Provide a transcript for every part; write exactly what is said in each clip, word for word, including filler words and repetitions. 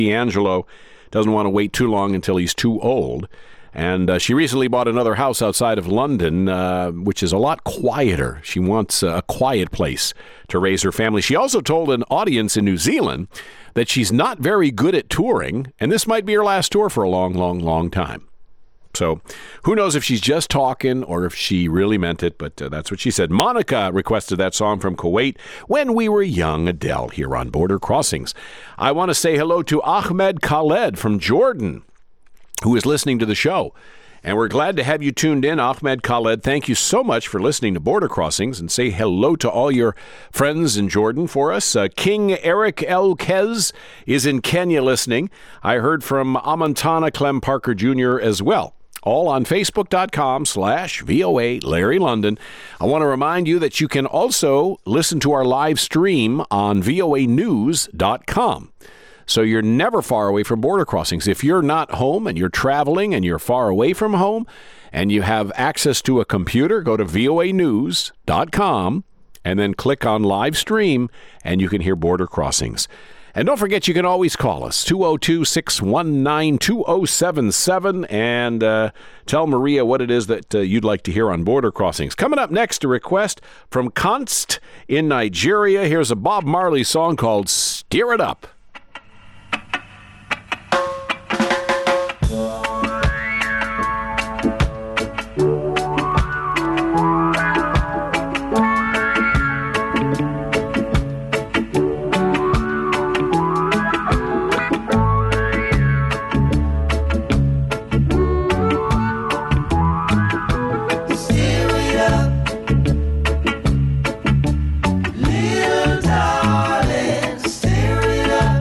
D'Angelo doesn't want to wait too long until he's too old. And uh, she recently bought another house outside of London, uh, which is a lot quieter. She wants a quiet place to raise her family. She also told an audience in New Zealand that she's not very good at touring, and this might be her last tour for a long, long, long time. So who knows if she's just talking or if she really meant it, but uh, that's what she said. Monica requested that song from Kuwait, When We Were Young, Adele, here on Border Crossings. I want to say hello to Ahmed Khaled from Jordan, who is listening to the show. And we're glad to have you tuned in, Ahmed Khaled. Thank you so much for listening to Border Crossings, and say hello to all your friends in Jordan for us. Uh, King Eric El Kez is in Kenya listening. I heard from Amantana Clem Parker Junior as well. All on Facebook.com slash VOA Larry London. I want to remind you that you can also listen to our live stream on V O A news dot com. So you're never far away from Border Crossings. If you're not home and you're traveling and you're far away from home and you have access to a computer, go to V O A news dot com and then click on live stream and you can hear Border Crossings. And don't forget, you can always call us, two oh two, six one nine, two oh seven seven, and uh, tell Maria what it is that uh, you'd like to hear on Border Crossings. Coming up next, a request from Const in Nigeria. Here's a Bob Marley song called Steer It Up. Little darling, steer it up.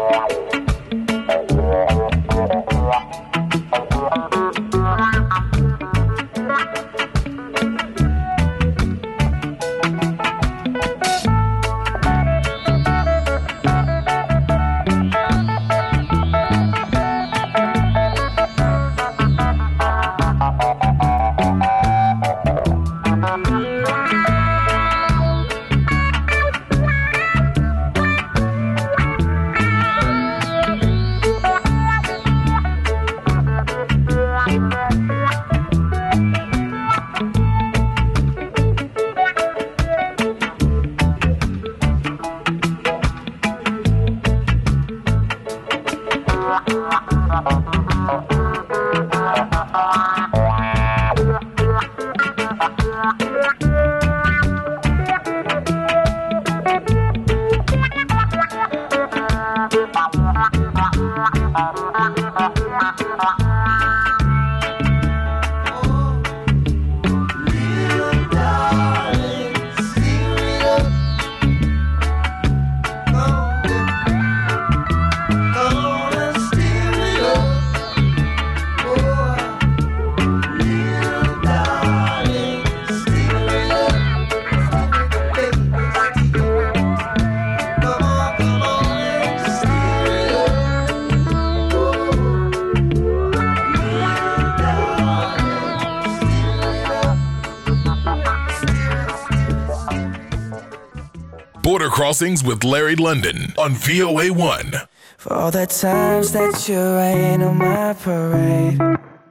Border Crossings with Larry London on V O A one. For all the times that you rain on my parade,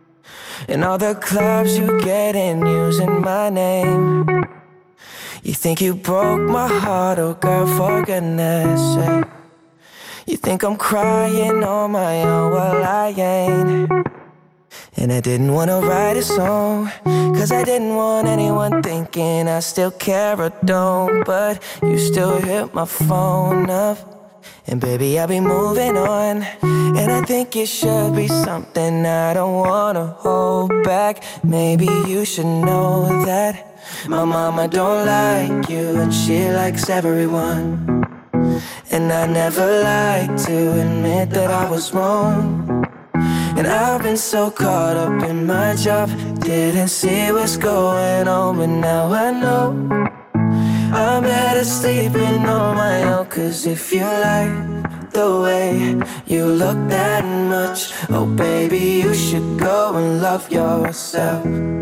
and all the clubs you get in using my name. You think you broke my heart, oh girl, for goodness sake. You think I'm crying on my own, well I ain't. And I didn't wanna write a song, cause I didn't want anyone thinking I still care or don't. But you still hit my phone up, and baby I'll be moving on. And I think it should be something I don't wanna hold back. Maybe you should know that my mama don't like you, and she likes everyone. And I never like to admit that I was wrong. And I've been so caught up in my job, didn't see what's going on, but now I know I'm better sleeping on my own. Cause if you like the way you look that much, oh baby, you should go and love yourself.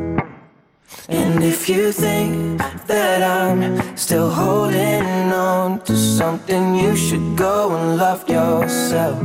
And if you think that I'm still holding on to something, you should go and love yourself.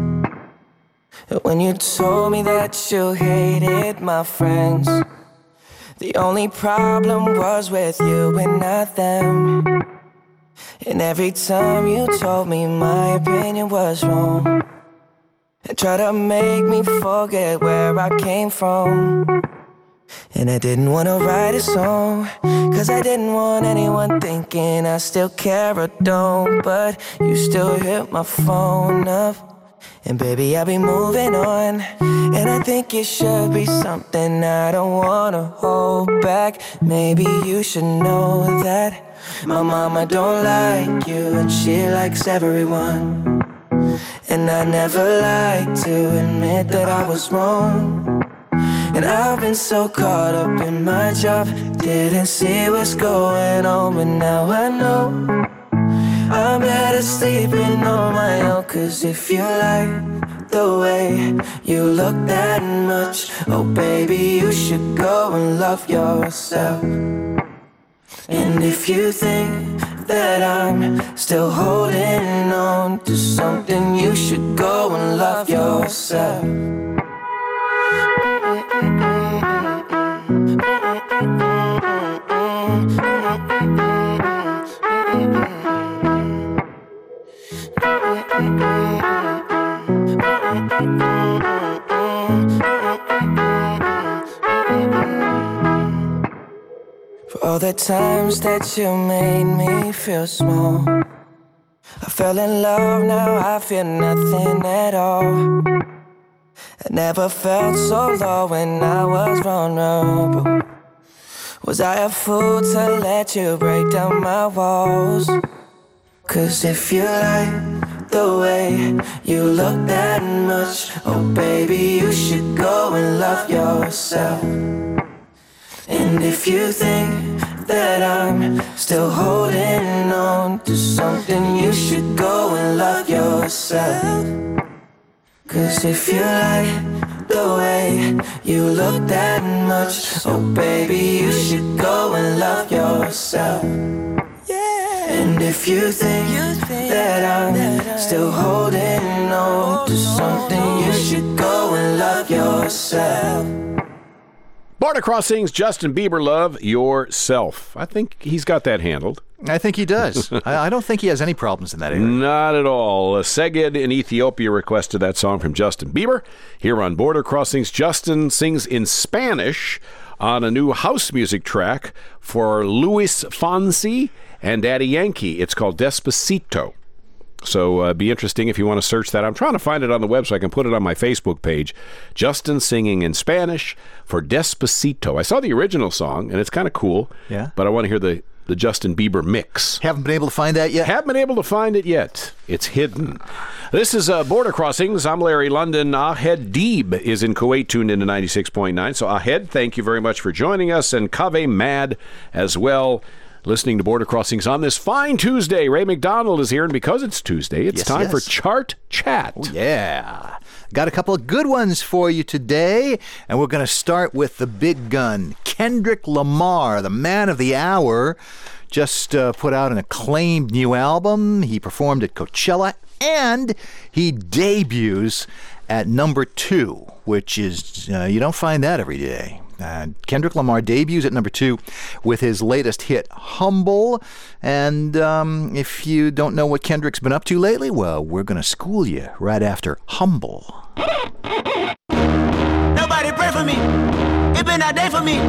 When you told me that you hated my friends, the only problem was with you and not them. And every time you told me my opinion was wrong, and tried to make me forget where I came from. And I didn't wanna write a song, cause I didn't want anyone thinking I still care or don't. But you still hit my phone up, and baby, I'll be moving on. And I think it should be something I don't wanna hold back. Maybe you should know that my mama don't like you, and she likes everyone. And I never like to admit that I was wrong. And I've been so caught up in my job, didn't see what's going on, but now I know I'm better sleeping on my own. Cause if you like the way you look that much, oh baby, you should go and love yourself. And if you think that I'm still holding on to something, you should go and love yourself. For all the times that you made me feel small, I fell in love, now I feel nothing at all. I never felt so low when I was vulnerable. Was I a fool to let you break down my walls? Cause if you like the way you look that much. Oh baby, you should go and love yourself. And if you think that I'm still holding on to something, you should go and love yourself. Cause if you like the way you look that much, oh baby, you should go and love yourself. And if you think that I'm still holding on to something, you should go and love yourself. Border Crossings, Justin Bieber, Love Yourself. I think he's got that handled. I think he does. I, I don't think he has any problems in that area. Not at all. Uh, Seged in Ethiopia requested that song from Justin Bieber. Here on Border Crossings, Justin sings in Spanish on a new house music track for Luis Fonsi and Daddy Yankee. It's called Despacito. So uh, be interesting if you want to search that. I'm trying to find it on the web so I can put it on my Facebook page. Justin singing in Spanish for Despacito. I saw the original song, and it's kind of cool. Yeah. But I want to hear the, the Justin Bieber mix. Haven't been able to find that yet? Haven't been able to find it yet. It's hidden. This is uh, Border Crossings. I'm Larry London. Ahed Deeb is in Kuwait, tuned into ninety-six point nine. So Ahed, thank you very much for joining us. And Kaveh Mad as well. Listening to Border Crossings on this fine Tuesday. Ray McDonald is here, and because it's Tuesday, it's yes, time yes. for Chart Chat. Oh, yeah. Got a couple of good ones for you today, and we're going to start with the big gun. Kendrick Lamar, the man of the hour, just uh, put out an acclaimed new album. He performed at Coachella, and he debuts at number two, which is, uh, you don't find that every day. Uh, Kendrick Lamar debuts at number two with his latest hit, Humble. And um, if you don't know what Kendrick's been up to lately, well, we're going to school you right after Humble. Nobody pray for me. It been a day for me.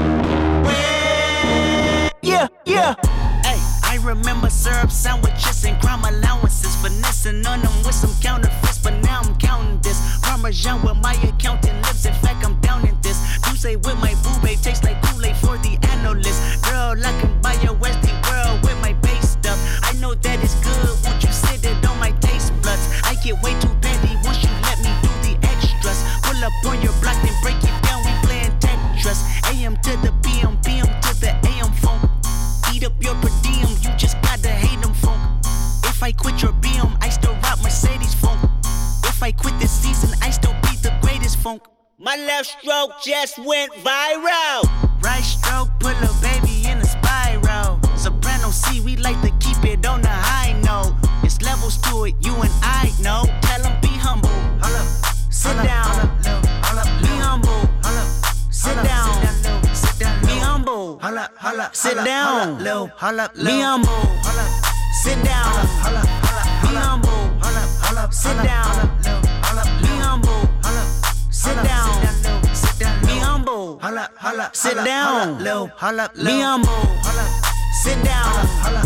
Yeah, yeah. Hey, I remember syrup sandwiches and crime allowances, finessing on them with some counterfeits, but now I'm counting this. Parmesan where my accountant lives. In fact, I'm down in this. You say with my boo babe tastes like Kool-Aid for the analyst. Girl, I can buy your Westie world with my base stuff. I know that it's good. Won't you sit it on my taste buds? I get way too petty once you let me do the extras. Pull up on your block and break it down. We playing Tetris. A M to the P M, P M to the A M phone. Eat up your per diem. You just gotta hate them phone. If I quit your B M, I still rock Mercedes phone. If I quit this season, I still be the greatest funk. My left stroke just went viral. Right stroke put a baby in a spiral. Soprano C, we like to keep it on the high note. It's levels to it, you and I know. Tell them be humble. Sit down. Be humble. Sit down. Be humble. Sit down. Be humble. Sit down. Be humble. Sit down. Be humble. Sit down. Be humble. Sit down. Be humble. Sit down.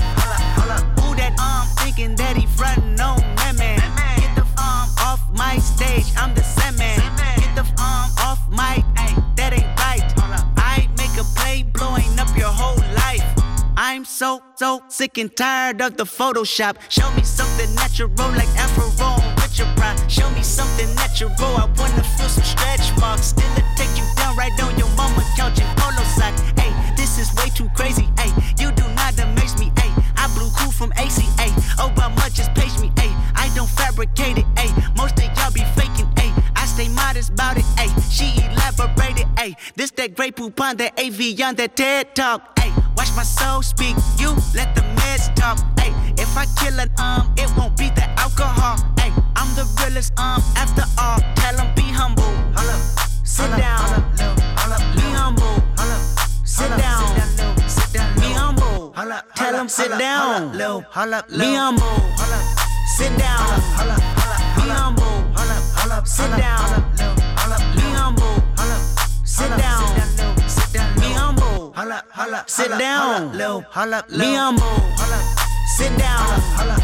Who that um thinking that he frontin' on that man? Get the um off my stage. I'm the same man. Get the um off my ay, that ain't right. I make a play blowing up your whole life. I'm so, so sick and tired of the Photoshop. Show me something natural like Afro with your pride. Show me something natural. I wanna feel some stretch marks. Still it take you down right on your mama couch in polo sock. Hey, this is way too crazy. Hey, you do not amaze me. Hey, I blew cool from A C A. Obama just page me. Hey, I don't fabricate it. Hey, most of y'all be faking. Hey, I stay modest about it. Hey, she elaborated. Hey, this that great poop on that A V on that TED Talk. Hey, watch my soul speak. You let the meds talk. Hey, if I kill an um, it won't be the alcohol. Hey, I'm the realest um after all. Tell them be humble. Sit down. Be humble. Sit down. Be humble. Tell them sit down. Be humble. Sit down. Be humble. Sit down. Be humble. Sit down. Be humble. Sit down. Be humble. Sit down.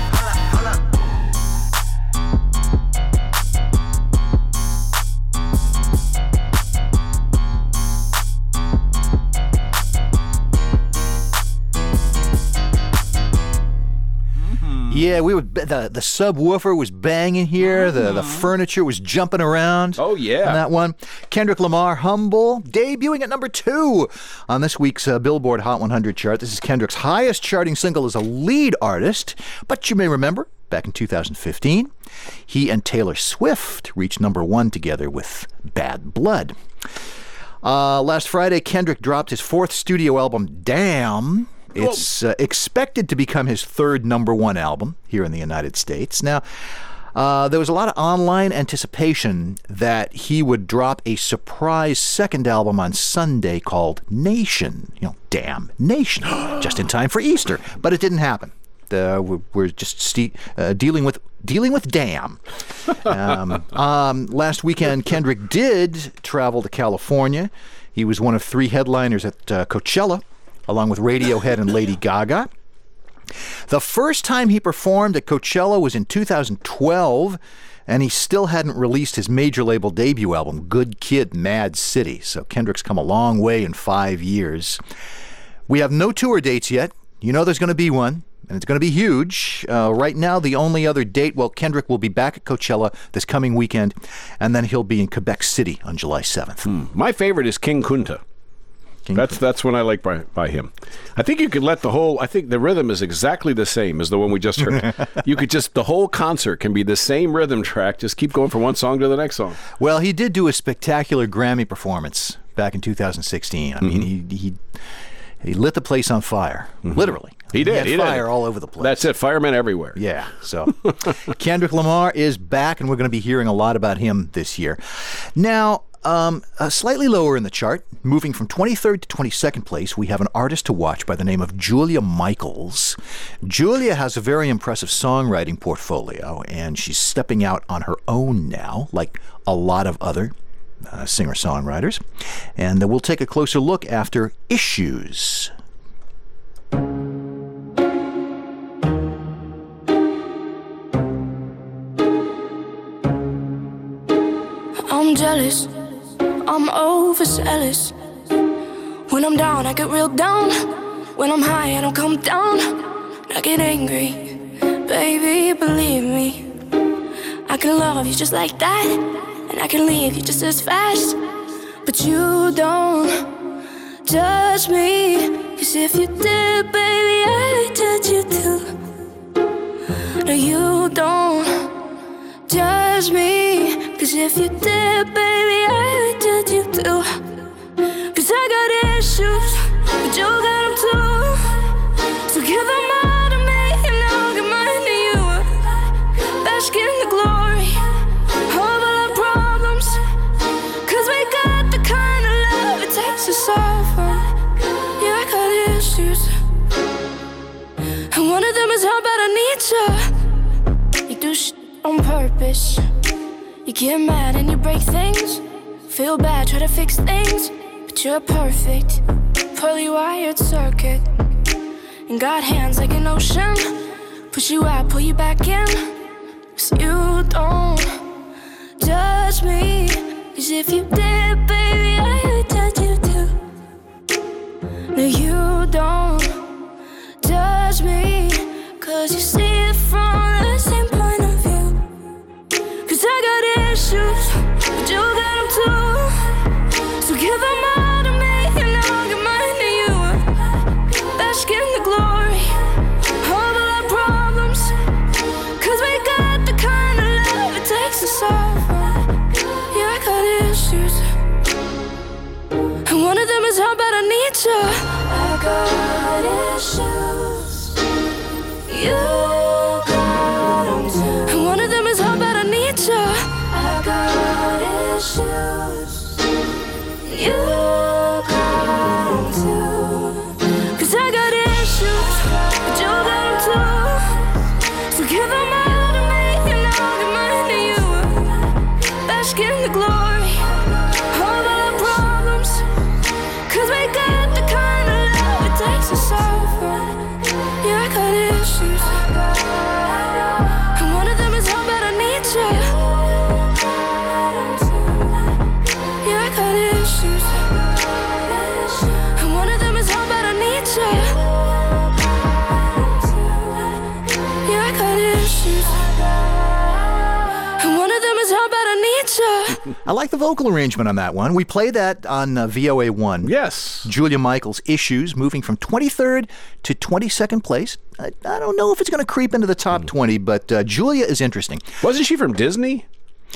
Yeah, we would. The the subwoofer was banging here. The the furniture was jumping around. Oh, yeah. On that one. Kendrick Lamar, Humble, debuting at number two on this week's uh, Billboard Hot one hundred chart. This is Kendrick's highest charting single as a lead artist. But you may remember, back in two thousand fifteen, he and Taylor Swift reached number one together with Bad Blood. Uh, last Friday, Kendrick dropped his fourth studio album, Damn. It's uh, expected to become his third number one album here in the United States. Now, uh, there was a lot of online anticipation that he would drop a surprise second album on Sunday called Nation. You know, Damn Nation, just in time for Easter. But it didn't happen. Uh, we're, we're just ste- uh, dealing with dealing with Damn. Um, um, last weekend, Kendrick did travel to California. He was one of three headliners at uh, Coachella, along with Radiohead and Lady Gaga. The first time he performed at Coachella was in two thousand twelve, and he still hadn't released his major label debut album, Good Kid, Mad City. So Kendrick's come a long way in five years. We have no tour dates yet. You know there's going to be one, and it's going to be huge. Uh, right now, the only other date, well, Kendrick will be back at Coachella this coming weekend, and then he'll be in Quebec City on July seventh. Hmm. My favorite is King Kunta. That's that's what I like by by him. I think you could let the whole. I think the rhythm is exactly the same as the one we just heard. You could just the whole concert can be the same rhythm track. Just keep going from one song to the next song. Well, he did do a spectacular Grammy performance back in two thousand sixteen. I mean, Mm-hmm. he he he lit the place on fire, Mm-hmm. literally. He did. He had he fire did. all over the place. That's it. Firemen everywhere. Yeah. So Kendrick Lamar is back, and we're going to be hearing a lot about him this year. Now, um, uh, slightly lower in the chart, moving from twenty-third to twenty-second place, we have an artist to watch by the name of Julia Michaels. Julia has a very impressive songwriting portfolio, and she's stepping out on her own now, like a lot of other uh, singer-songwriters. And uh, we'll take a closer look after Issues. I'm jealous, I'm overzealous. When I'm down, I get real down. When I'm high, I don't come down. I get angry, baby, believe me. I can love you just like that, and I can leave you just as fast. But you don't judge me, 'cause if you did, baby, I'd judge you too. No, you don't judge me, 'cause if you did, baby, I would judge you too. 'Cause I got issues, but you got them too. So give them all to me, and I'll give mine to you. Bask in the glory of all our problems, 'cause we got the kind of love it takes to solve them. Yeah, I got issues, and one of them is how bad I need you. You do shit on purpose. You get mad and you break things. Feel bad, try to fix things. But you're perfect, poorly wired circuit. And got hands like an ocean. Push you out, pull you back in. 'Cause you don't judge me. 'Cause if you did, baby, I would judge you too. No, you don't judge me. 'Cause you see it from the same point of view. 'Cause I got issues, but you got them too. So give them all to me, and I'll give mine to you. Bask in the glory of all our problems, 'cause we got the kind of love it takes to solve them. Yeah, I got issues, and one of them is how bad I need you. I got issues, you got them too. And one of them is how bad I need you. I got issues, you got them too. 'Cause I got issues, but you got them too. So give them all to me, and I'll give mine to you. Bask in the glory of all our problems, 'cause we got the kind of love it takes to solve them. Yeah, I got issues, and one of them is how bad I need you. Yeah, I got issues, and one of them is how bad I need you. Yeah, I got I like the vocal arrangement on that one. We played that on uh, V O A one. Yes. Julia Michaels' Issues, moving from twenty-third to twenty-second place. I, I don't know if it's going to creep into the top mm. twenty, but uh, Julia is interesting. Wasn't she from Disney?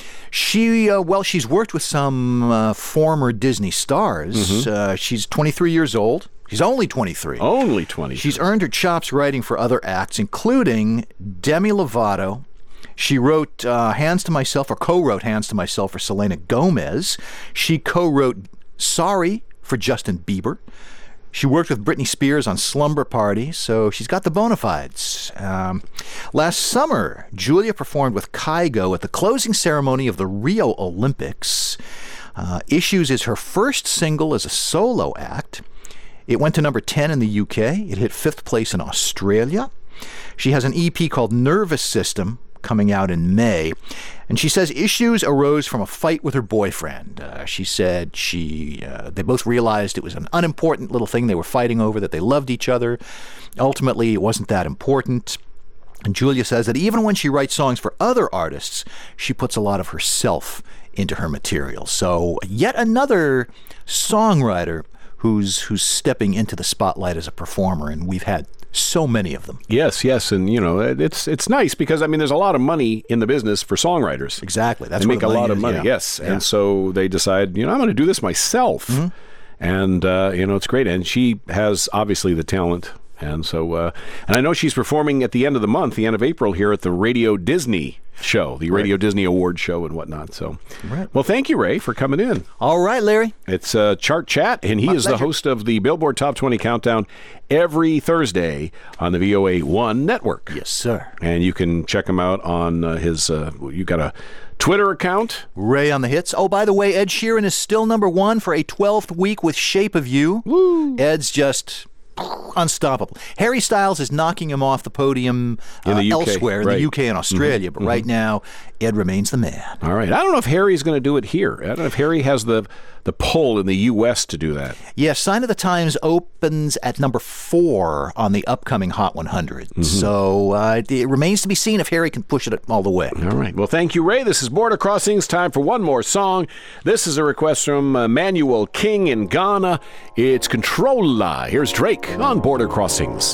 She, uh, well, she's worked with some uh, former Disney stars. Mm-hmm. Uh, she's twenty-three years old. She's only twenty-three. Only twenty-three. She's earned her chops writing for other acts, including Demi Lovato. She wrote uh, Hands to Myself, or co-wrote Hands to Myself for Selena Gomez. She co-wrote Sorry for Justin Bieber. She worked with Britney Spears on Slumber Party, so she's got the bona fides. Um, last summer, Julia performed with Kygo at the closing ceremony of the Rio Olympics. Uh, Issues is her first single as a solo act. It went to number ten in the U K. It hit fifth place in Australia. She has an E P called Nervous System coming out in May. And she says Issues arose from a fight with her boyfriend. Uh, she said she uh, they both realized it was an unimportant little thing they were fighting over, that they loved each other. Ultimately, it wasn't that important. And Julia says that even when she writes songs for other artists, she puts a lot of herself into her material. So yet another songwriter who's who's stepping into the spotlight as a performer, and we've had so many of them. Yes, yes, and you know, it's it's nice because I mean there's a lot of money in the business for songwriters. Exactly. That's they where make the a money lot is, of money, yeah. yes. Yeah. And so they decide, you know, I'm going to do this myself. Mm-hmm. And uh, you know, it's great, and she has obviously the talent. And so, uh, and I know she's performing at the end of the month, the end of April, here at the Radio Disney show, the Radio right. Disney Award show and whatnot. So, right. Well, thank you, Ray, for coming in. All right, Larry. It's uh, Chart Chat, and he My is pleasure. the host of the Billboard Top twenty Countdown every Thursday on the V O A one network. Yes, sir. And you can check him out on uh, his, uh, you got a Twitter account. Ray on the Hits. Oh, by the way, Ed Sheeran is still number one for a twelfth week with Shape of You. Woo. Ed's just unstoppable. Harry Styles is knocking him off the podium uh, in the U K, elsewhere in right. the U K and Australia, mm-hmm. but mm-hmm. right now, Ed remains the man. All right. I don't know if Harry's going to do it here. I don't know if Harry has the the pull in the U S to do that. Yes, Sign of the Times opens at number four on the upcoming Hot one hundred. Mm-hmm. So uh, it remains to be seen if Harry can push it all the way. All right. Well, thank you, Ray. This is Border Crossings. Time for one more song. This is a request from uh, Manuel King in Ghana. It's Controlla. Here's Drake on Border Crossings.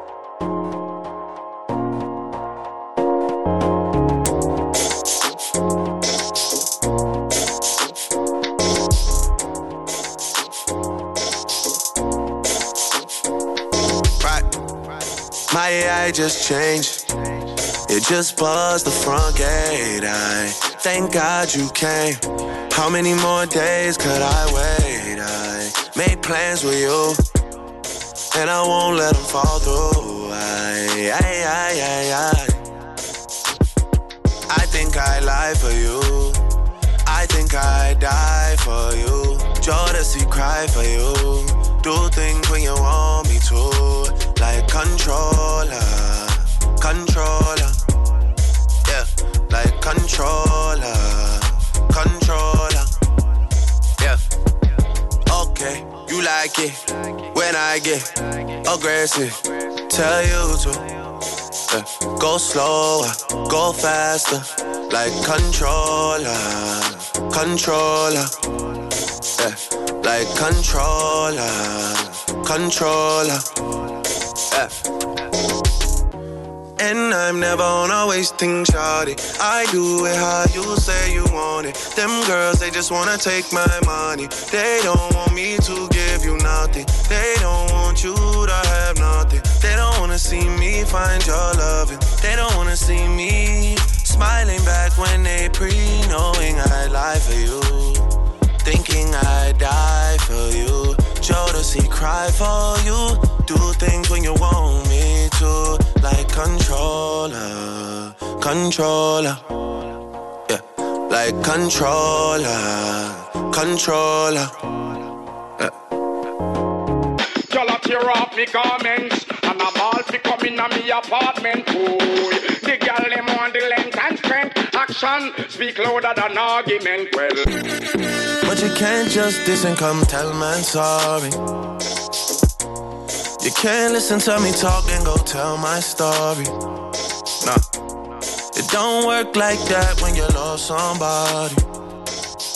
My A I just changed. It just buzzed the front gate. I thank God you came. How many more days could I wait? I made plans with you, and I won't let them fall through. I, I, I, I, I. I think I lie for you. I think I die for you. Jodeci cry for you. Do things when you want me to. Like controller, controller, yeah, like controller, controller, yeah. Okay, you like it when I get aggressive. Tell you to yeah. Go slower, go faster, like controller, controller, yeah, like controller, controller. Yeah. And I'm never on a wasting shawty. I do it how you say you want it. Them girls, they just wanna take my money. They don't want me to give you nothing. They don't want you to have nothing. They don't wanna see me find your loving. They don't wanna see me smiling back when they pre-knowing I lie for you. Thinking I die for you. Jodeci cry for you. Do things when you want me to. Like controller, controller. Yeah, like controller, controller. Yeah. Y'all tear off me garments, and I'm all fi come in a me apartment. Boy, the girl them want the length and strength. Action speak louder than argument. Well, but you can't just diss and come tell man sorry. You can't listen to me talk and go tell my story. Nah, it don't work like that when you love somebody.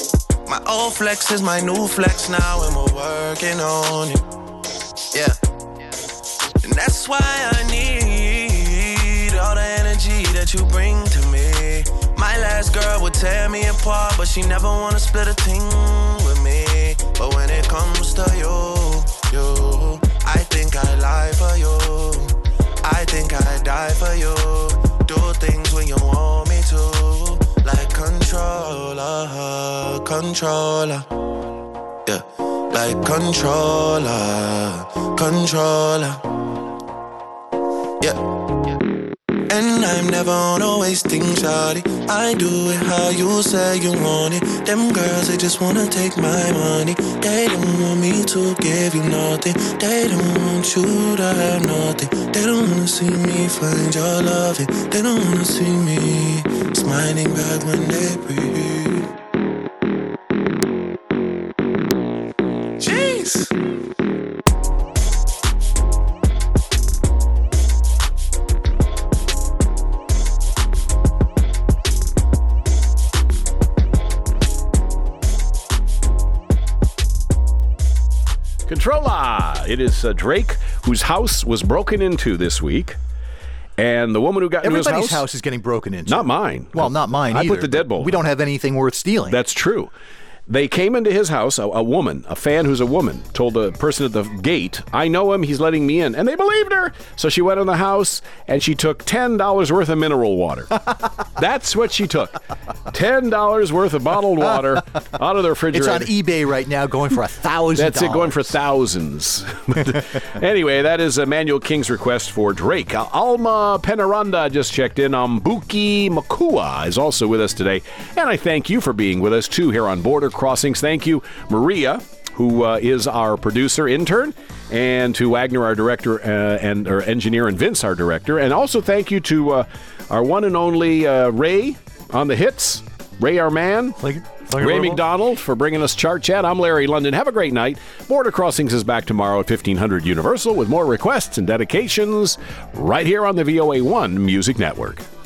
My old flex is my new flex now, and we're working on it. Yeah. And that's why I need all the energy that you bring to me. My last girl would tear me apart, but she never wanna split a thing with me. But when it comes to you, you, I think I lie for you. I think I die for you. Do things when you want me to, like controller, controller. Yeah, like controller, controller. Yeah. And I'm never on a wasting shawty. I do it how you say you want it. Them girls, they just wanna take my money. They don't want me to give you nothing. They don't want you to have nothing. They don't wanna see me find your loving. They don't wanna see me smiling back when they breathe. Jeez. Controlla! It is uh, Drake, whose house was broken into this week. And the woman who got into his Everybody's house, house is getting broken into. Not mine. Well, not mine I either. put the deadbolt. We don't have anything worth stealing. That's true. They came into his house, a, a woman, a fan who's a woman, told the person at the gate, I know him, he's letting me in. And they believed her. So she went in the house and she took ten dollars worth of mineral water. That's what she took. ten dollars worth of bottled water out of the refrigerator. It's on eBay right now going for a thousand dollars. That's it, going for thousands. Anyway, that is Emmanuel King's request for Drake. Uh, Alma Penaranda just checked in. Mbuki Makua is also with us today. And I thank you for being with us, too, here on Border Crossings. Thank you, Maria, who uh, is our producer intern, and to Wagner, our director uh, and our engineer, and Vince, our director. And also thank you to uh, our one and only uh, Ray on the hits, Ray, our man. Thank you. Thank you, Ray Ray. McDonald for bringing us Chart Chat. I'm Larry London. Have a great night. Border Crossings is back tomorrow at fifteen hundred Universal with more requests and dedications right here on the V O A one Music Network.